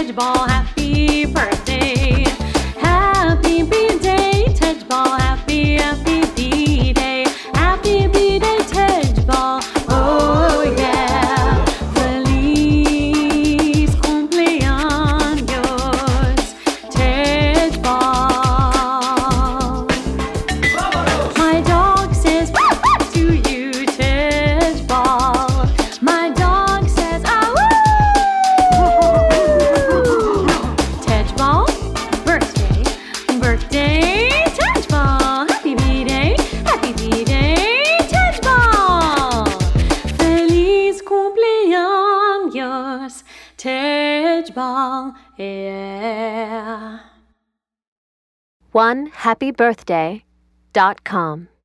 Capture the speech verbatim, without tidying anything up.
Tedgeball, happy birthday. Happy B-Day, Tedgeball, happy, happy B-Day. Happy B-Day, Tedgeball, oh yeah. Feliz cumpleaños, Tedgeball. My dog says to you, Tedgeball. My dog says ah woo. Tedgeball, birthday, birthday, Tedgeball. Happy B-Day, happy B-Day, Tedgeball. Feliz cumpleaños, Tedgeball, yeah. one happy birthday dot com